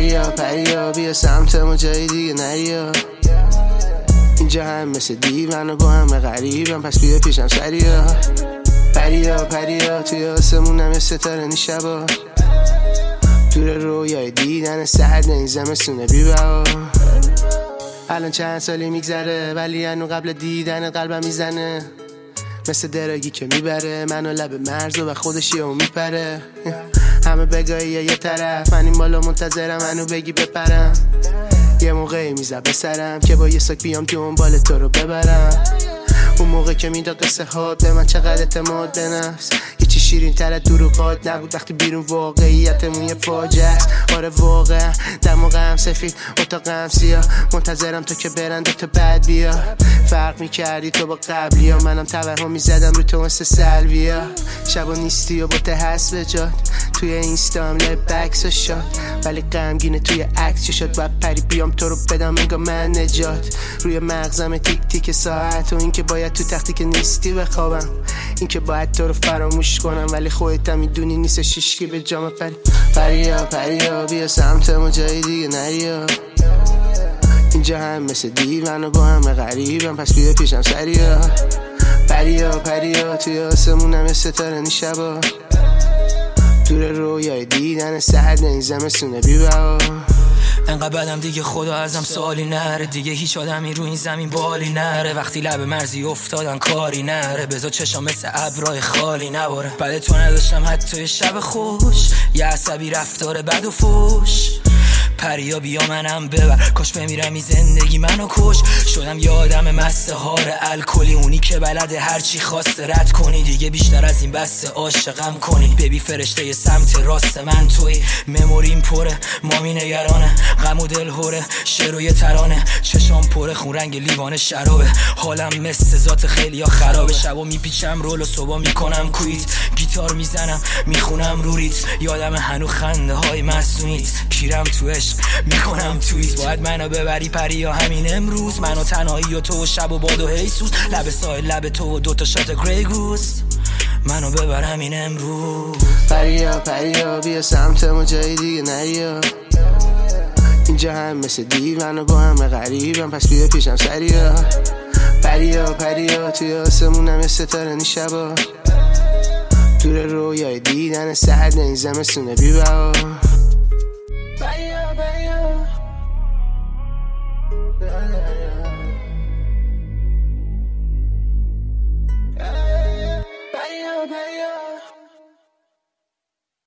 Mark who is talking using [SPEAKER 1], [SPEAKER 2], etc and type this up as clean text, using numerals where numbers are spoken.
[SPEAKER 1] پریا بیا سمت ما جای دیگه نریا. اینجا هم مثل دیوان و با همه غریبم، پس بیا پیشم سریا. پریا توی آسمونم یه ستاره نیشبا، دور رویای دیدن سرد این زمستونه بیبا. الان چند سالی میگذره ولی هنو قبل دیدن قلبم میزنه، مثل دراگی که میبره منو لب مرز و خودش یهو میپره. همه بگایی یه طرف، من این بالا منتظرم منو بگی بپرم. یه موقعی میزد به سرم که با یه ساک بیام دنبال تو رو ببرم. اون موقع که میداد قصه هات به من چقدر اعتماد به نفس، یه چی شیرین تر از دروغات نبود وقتی بیرون واقعیتمون یه فاجعه است. آره واقعا دماغم سفید اتاقم سیاه، منتظرم تو که برن تا بعد بیا. فرق میکردی تو با قبلی ها، منم توهم میزدم رو تو مثل سلویا. شبا نیستی و با ته هست به جاد، توی اینستام لب بکس و شاد، ولی غمگینه توی عکس چه شد باید پری بیام تو رو بدم انگار من نجات. روی مغزم تیک تیک ساعت و این که باید تو تختی که نیستی بخوابم، این که باید تو رو فراموش کنم ولی خودت هم میدونی نیست شیشکی به جام پریا بیا سمت ما جای دیگه نریا. اینجا هم مثل دیوان و با همه غریبم، پس بیا پیشم سریا. پریا توی آسمونم یه ستاره نیشبا، دور رویای دیدن سرد این زمستونه بیبا.
[SPEAKER 2] انقدر بدم دیگه خدا ازم سوالی نره، دیگه هیچ آدمی رو این زمین بالی نره. وقتی لب مرزی افتادن کاری نره، بذار چشام مثل ابرای خالی نباره. بعد تو نداشتم حتی شب خوش، یه عصبی رفتار بد و فوش. پریا بیا منم ببر، کاش بمیرم این زندگی منو کش. شدم یه آدم مستهار الکلی، اونی که بلده هرچی خواسته رد کنی. دیگه بیشتر از این بسته عاشقم کنی. ببی فرشته ی سمت راست من توی، مموریم پره مامی نگرانه، غم و دل هوره شعر و یه ترانه. چشام پره خون رنگ لیوان شرابه، حالم مثل ذات خیلی خرابه. شبا میپیچم رول و صبح میکنم کویت، گیتار میزنم میخونم روریت. یادم هنو خنده های مسونیت، کیرم تو عشق میکنم تویت. باید منو ببری پریا همین امروز، منو تنهایی و تو و شب و باد و هیسوس. لب سایل لب تو و دوتا شات گری گوز، منو ببر همین امروز.
[SPEAKER 1] پریا بیا سمت ما جای دیگه نریا. اینجا هم مثل دیوان و با همه غریبم، پس بیا پیشم سریا. پریا توی آسمونم یه ستاره نیشبا، دور رویای دیدن سرد این زمستونه بیبا.